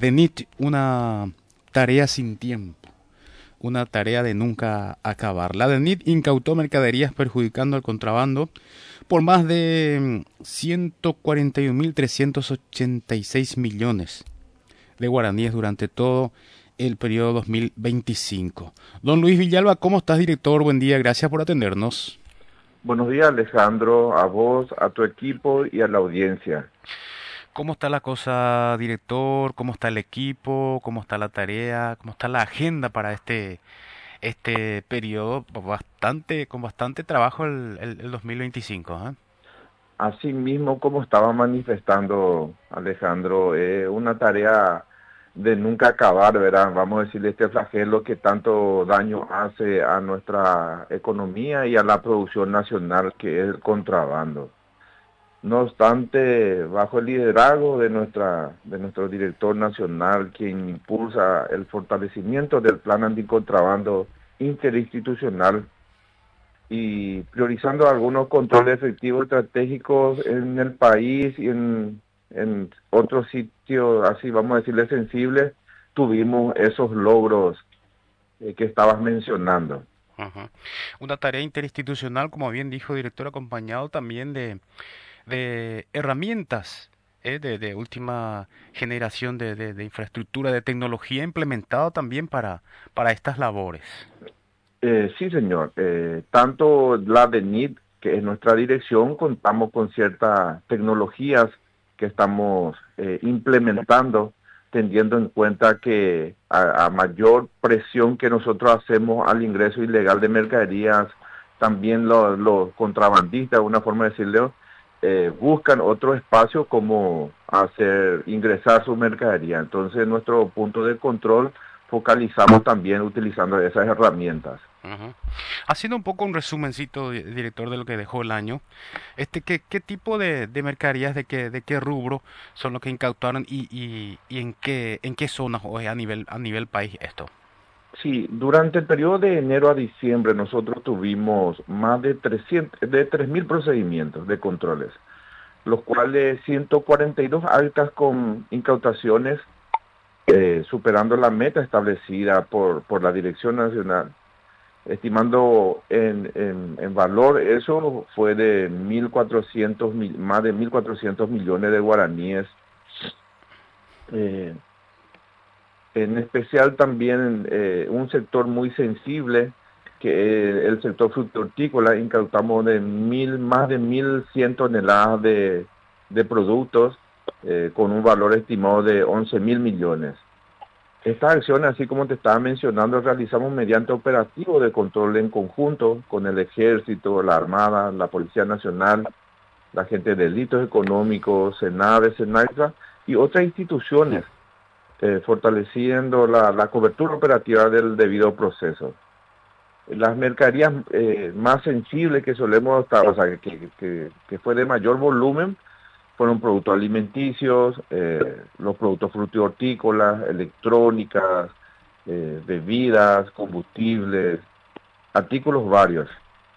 DENIT, una tarea sin tiempo, una tarea de nunca acabar. La DENIT incautó mercaderías perjudicando al contrabando por más de 141.386 millones de guaraníes durante todo el periodo 2025. Don Luis Villalba, ¿cómo estás, director? Buen día, gracias por atendernos. Buenos días, Alejandro, a vos, a tu equipo y a la audiencia. ¿Cómo está la cosa, director? ¿Cómo está el equipo? ¿Cómo está la tarea? ¿Cómo está la agenda para este periodo? Con bastante trabajo el 2025, ¿eh? Así mismo como estaba manifestando Alejandro, una tarea de nunca acabar, ¿verdad? Vamos a decirle este flagelo que tanto daño hace a nuestra economía y a la producción nacional, que es el contrabando. No obstante, bajo el liderazgo de nuestro director nacional, quien impulsa el fortalecimiento del plan anticontrabando interinstitucional, y priorizando algunos controles efectivos estratégicos en el país y en otros sitios, así vamos a decirle sensibles, tuvimos esos logros que estabas mencionando. Ajá. Una tarea interinstitucional, como bien dijo director, acompañado también de herramientas, de última generación de infraestructura, de tecnología implementada también para estas labores. Sí, señor. Tanto la DENIT, que es nuestra dirección, contamos con ciertas tecnologías que estamos implementando, teniendo en cuenta que a mayor presión que nosotros hacemos al ingreso ilegal de mercaderías, también los contrabandistas, una forma de decirlo, buscan otro espacio como hacer ingresar su mercadería. Entonces, nuestro punto de control focalizamos también utilizando esas herramientas. Ujú. Haciendo un poco un resumencito, director, de lo que dejó el año, ¿qué tipo de mercaderías, de qué rubro son los que incautaron y en qué zonas o es a nivel país esto? Sí, durante el periodo de enero a diciembre nosotros tuvimos más de 3.000 procedimientos de controles, los cuales 142 actas con incautaciones, superando la meta establecida por la Dirección Nacional, estimando en valor, eso fue de 1.400, más de 1.400 millones de guaraníes. eh, En especial también un sector muy sensible, que es el sector frutícola. Incautamos más de 1.100 toneladas de productos, con un valor estimado de 11.000 millones. Estas acciones, así como te estaba mencionando, realizamos mediante operativos de control en conjunto con el Ejército, la Armada, la Policía Nacional, la gente de delitos económicos, SENAVE, SENAITRA y otras instituciones, fortaleciendo la cobertura operativa del debido proceso. Las mercaderías más sensibles que solemos estar, o sea, que fue de mayor volumen, fueron productos alimenticios, los productos frutícolas, electrónicas, bebidas, combustibles, artículos varios.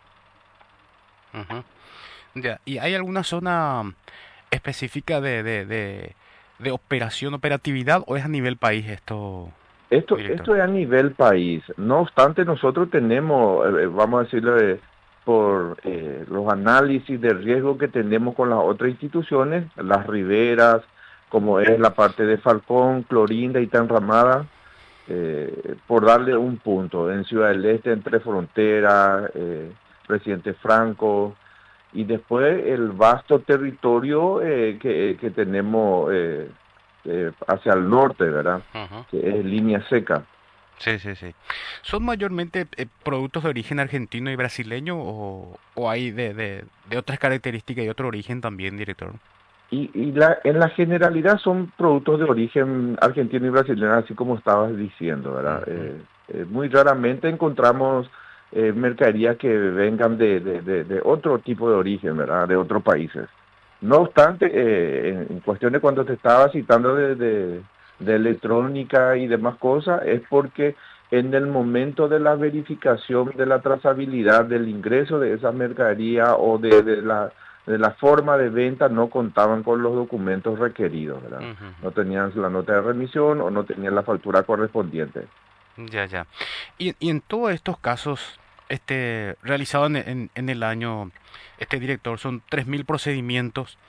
Ujú. Ya, ¿y hay alguna zona específica de operación, operatividad o es a nivel país esto, director? Esto es a nivel país. No obstante, nosotros tenemos, vamos a decirlo, por los análisis de riesgo que tenemos con las otras instituciones, las riberas, como es la parte de Falcón, Clorinda y Tanramada, por darle un punto, en Ciudad del Este, entre Fronteras, Presidente Franco, y después el vasto territorio que tenemos hacia el norte, ¿verdad? Ujú. Que es línea seca. Sí, sí, sí. ¿Son mayormente productos de origen argentino y brasileño o hay de otras características y otro origen también, director? En la generalidad son productos de origen argentino y brasileño, así como estabas diciendo, ¿verdad? Ujú. Muy raramente encontramos mercaderías que vengan de otro tipo de origen, ¿verdad? De otros países. No obstante, en cuestiones cuando te estaba citando de electrónica y demás cosas, es porque en el momento de la verificación de la trazabilidad del ingreso de esa mercadería o de de la forma de venta no contaban con los documentos requeridos, ¿verdad? Ujú. No tenían la nota de remisión o no tenían la factura correspondiente. Ya, ya. Y en todos estos casos, realizados en el año, director, son 3.000 procedimientos.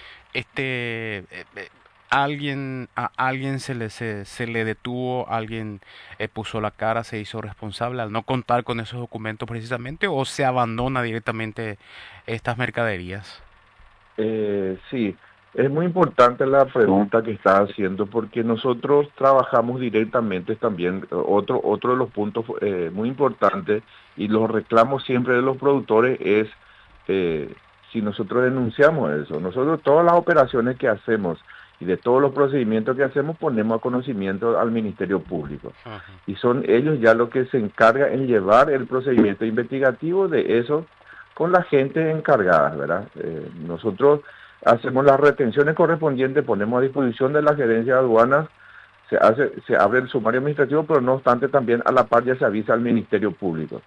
A alguien se le detuvo, alguien puso la cara, se hizo responsable al no contar con esos documentos precisamente, o se abandona directamente estas mercaderías. Sí, es muy importante la pregunta que está haciendo porque nosotros trabajamos directamente también, otro de los puntos muy importantes y los reclamos siempre de los productores es si nosotros denunciamos eso. Nosotros todas las operaciones que hacemos y de todos los procedimientos que hacemos ponemos a conocimiento al Ministerio Público. Ujú. Y son ellos ya los que se encargan en llevar el procedimiento investigativo de eso con la gente encargada, ¿verdad? Nosotros hacemos las retenciones correspondientes, ponemos a disposición de la gerencia de aduanas, se abre el sumario administrativo, pero no obstante también a la par ya se avisa al Ministerio Público.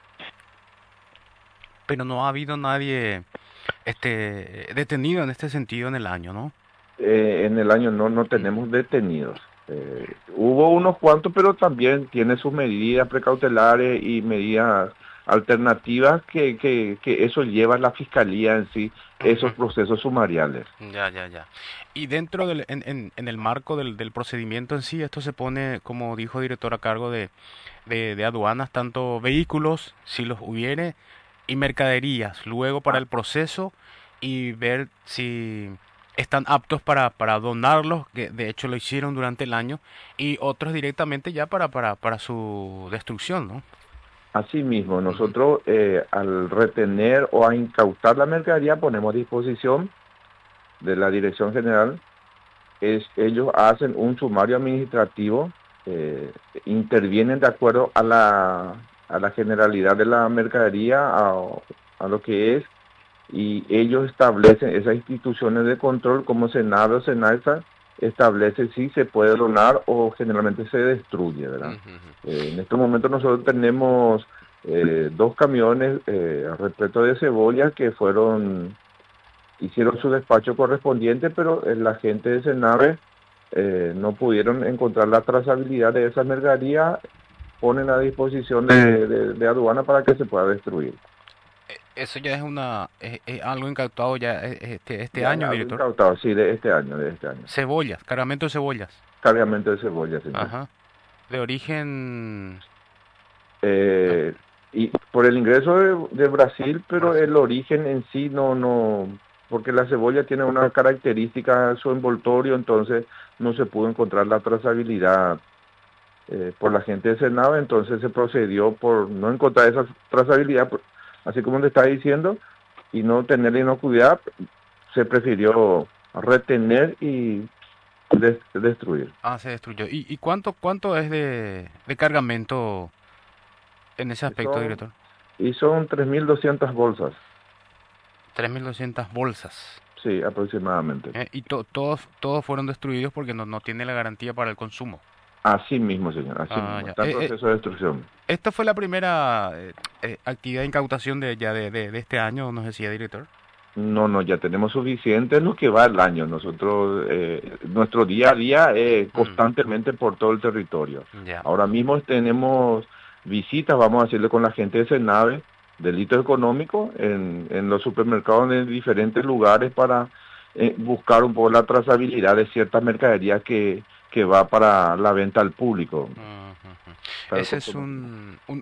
Pero no ha habido nadie detenido en este sentido en el año, ¿no? En el año no tenemos detenidos. Hubo unos cuantos, pero también tiene sus medidas precautelares y medidas alternativas que eso lleva a la fiscalía en sí, esos Ujú. procesos sumariales. Ya, ya, ya. Y dentro en el marco del procedimiento en sí, esto se pone, como dijo director, a cargo de aduanas, tanto vehículos, si los hubiere, y mercaderías, luego para el proceso y ver si están aptos para donarlos, que de hecho lo hicieron durante el año, y otros directamente ya para su destrucción, ¿no? Asimismo, Ujú. nosotros al retener o a incautar la mercadería ponemos a disposición de la Dirección General. Ellos hacen un sumario administrativo, intervienen de acuerdo a la generalidad de la mercadería, a lo que es, y ellos establecen esas instituciones de control como Senado o Senalsa, establece si se puede donar o generalmente se destruye, ¿verdad? Ujú, ujú. En este momento nosotros tenemos dos camiones repletos de cebolla que hicieron su despacho correspondiente, pero la gente de Senave no pudieron encontrar la trazabilidad de esa mercadería, ponen a disposición de aduana para que se pueda destruir. Eso ya es es algo incautado ya este Ya es año, algo director. incautado, sí, de este año. Cebollas, cargamento de cebollas. Cargamento de cebolla, señor. Ajá. De origen ah, Eh, y por el ingreso de Brasil, pero Brasil. el origen en sí porque la cebolla tiene una característica, su envoltorio, entonces no se pudo encontrar la trazabilidad por la gente de Senado, entonces se procedió por no encontrar esa trazabilidad, así como le está diciendo, y no tener la inocuidad, se prefirió retener y destruir. Ah, se destruyó. Y cuánto es de cargamento en ese aspecto, Son, director? y son 3.200 bolsas, 3.200 bolsas. sí, aproximadamente. Y todos fueron destruidos porque no tiene la garantía para el consumo. Así mismo, señor, así Ah, mismo. ya. Está en proceso de destrucción. Esta fue la primera actividad de incautación de este año, nos decía, director. No, ya tenemos suficiente en lo que va el año. Nosotros, nuestro día a día Mm, constantemente por todo el territorio. ya. Ahora mismo tenemos visitas, vamos a hacerle con la gente de Senave, delito económico, en los supermercados de diferentes lugares para buscar un poco la trazabilidad de ciertas mercaderías que va para la venta al público, Ujú, ujú. para el Ese es consumo final.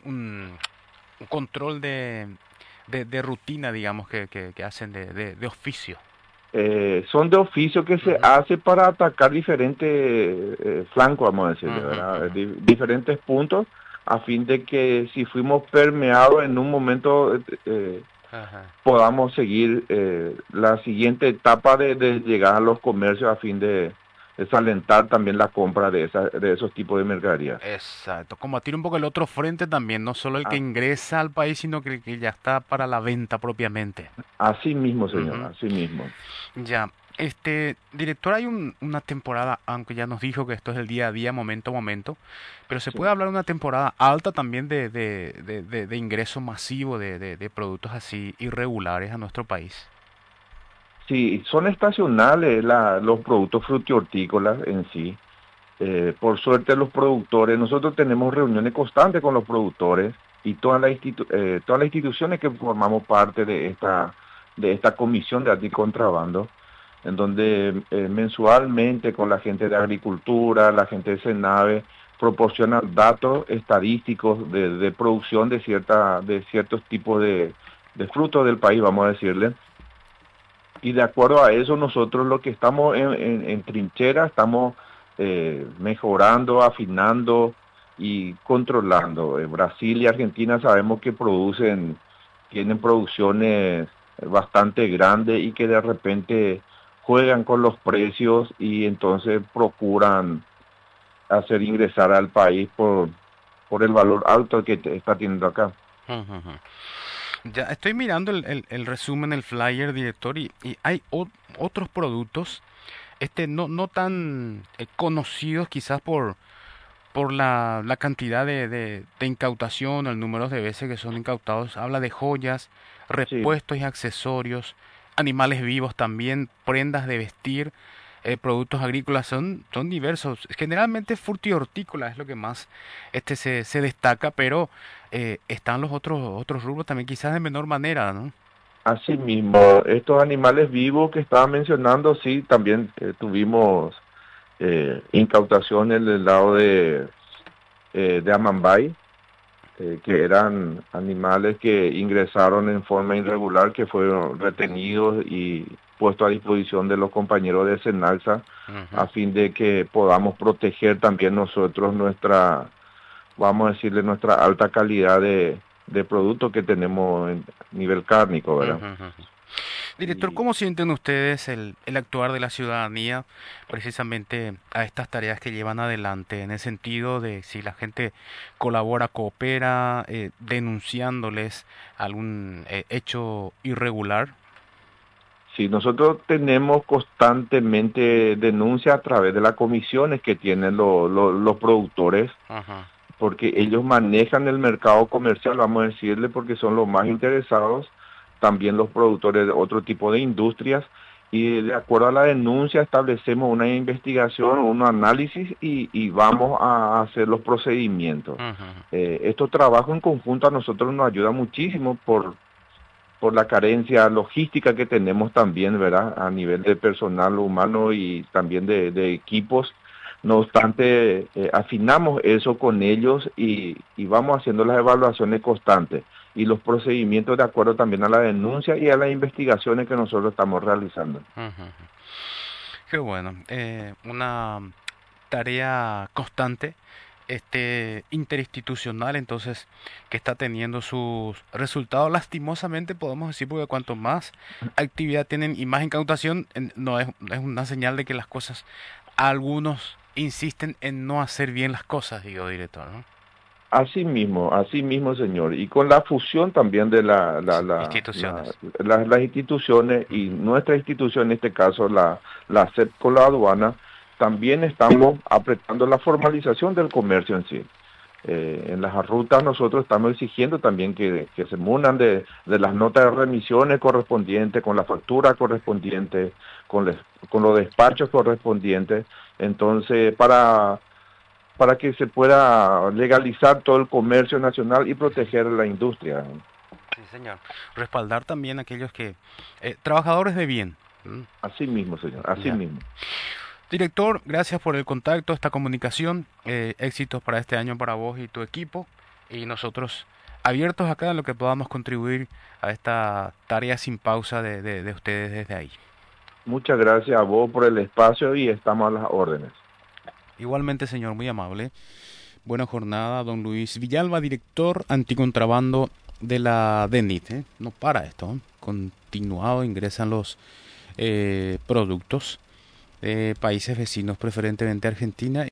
un control de rutina, digamos, que hacen de oficio. Son de oficio que se Ujú, hace para atacar diferentes flancos, vamos a decirle, ujú, ¿verdad? ujú. Diferentes puntos a fin de que si fuimos permeados en un momento Ajá. podamos seguir la siguiente etapa de llegar a los comercios a fin de desalentar también la compra de esos tipos de mercaderías. Exacto, combatir un poco el otro frente también, no solo el que A- ingresa al país, sino que el que ya está para la venta propiamente. Así mismo, señor, Ujú. así mismo. Ya, director, hay una temporada, aunque ya nos dijo que esto es el día a día, momento a momento, pero se Sí. puede hablar de una temporada alta también de ingreso masivo de productos así irregulares a nuestro país. Sí, son estacionales los productos frutihortícolas en sí. Por suerte los productores, nosotros tenemos reuniones constantes con los productores y todas las instituciones que formamos parte de esta comisión de anticontrabando, en donde mensualmente con la gente de agricultura, la gente de Senave, proporcionan datos estadísticos de producción de ciertos tipos de frutos del país, vamos a decirle. Y de acuerdo a eso nosotros lo que estamos en trinchera, estamos mejorando, afinando y controlando. Brasil y Argentina sabemos que tienen producciones bastante grandes y que de repente juegan con los precios y entonces procuran hacer ingresar al país por el valor alto que está teniendo acá. Ujú, ujú. Ya estoy mirando el resumen, el flyer, director, y hay otros productos, no tan conocidos quizás por la cantidad de incautación, el número de veces que son incautados. Habla de joyas, Sí, repuestos y accesorios, animales vivos también, prendas de vestir, productos agrícolas, son diversos. Generalmente hortícola es lo que más se destaca, pero están los otros rubros también quizás de menor manera, ¿no? así mismo, estos animales vivos que estaba mencionando, sí, también tuvimos incautación en el lado de Amambay, que eran animales que ingresaron en forma irregular, que fueron retenidos y puestos a disposición de los compañeros de Senalsa, Ujú. a fin de que podamos proteger también nosotros vamos a decirle, nuestra alta calidad de producto que tenemos en nivel cárnico, ¿verdad? Ujú, ujú. Director, Y ¿cómo sienten ustedes el actuar de la ciudadanía precisamente a estas tareas que llevan adelante, en el sentido de si la gente colabora, coopera, denunciándoles algún hecho irregular? si nosotros tenemos constantemente denuncias a través de las comisiones que tienen los productores, Ajá. porque ellos manejan el mercado comercial, vamos a decirle, porque son los más interesados, también los productores de otro tipo de industrias, y de acuerdo a la denuncia establecemos una investigación, un análisis y vamos a hacer los procedimientos. Ujú, ujú. Estos trabajos en conjunto a nosotros nos ayuda muchísimo por la carencia logística que tenemos también, ¿verdad? A nivel de personal humano y también de equipos. No obstante, afinamos eso con ellos y vamos haciendo las evaluaciones constantes y los procedimientos de acuerdo también a la denuncia y a las investigaciones que nosotros estamos realizando. Ujú, ujú. Qué bueno. Una tarea constante, interinstitucional, entonces, que está teniendo sus resultados. Lastimosamente, podemos decir, porque cuanto más actividad tienen y más incautación, no es una señal de que las cosas, algunos insisten en no hacer bien las cosas, digo, director, ¿no? Así mismo, señor. Y con la fusión también de Instituciones. las instituciones y nuestra institución, en este caso la SEP con la aduana, también estamos apretando la formalización del comercio en sí. En las rutas nosotros estamos exigiendo también que se munan de las notas de remisiones correspondientes, con la factura correspondiente, con los despachos correspondientes. Entonces, para que se pueda legalizar todo el comercio nacional y proteger la industria. Sí, señor. Respaldar también a aquellos que, trabajadores de bien. ¿M? Así mismo, señor, así Ya. mismo. Director, gracias por el contacto, esta comunicación. Éxitos para este año para vos y tu equipo. Y nosotros abiertos acá en lo que podamos contribuir a esta tarea sin pausa de ustedes desde ahí. Muchas gracias a vos por el espacio y estamos a las órdenes. Igualmente, señor, muy amable. Buena jornada, don Luis Villalba, director anticontrabando de la DENIT. ¿Eh? No para esto. ¿Eh? Continuado ingresan los productos de países vecinos, preferentemente Argentina.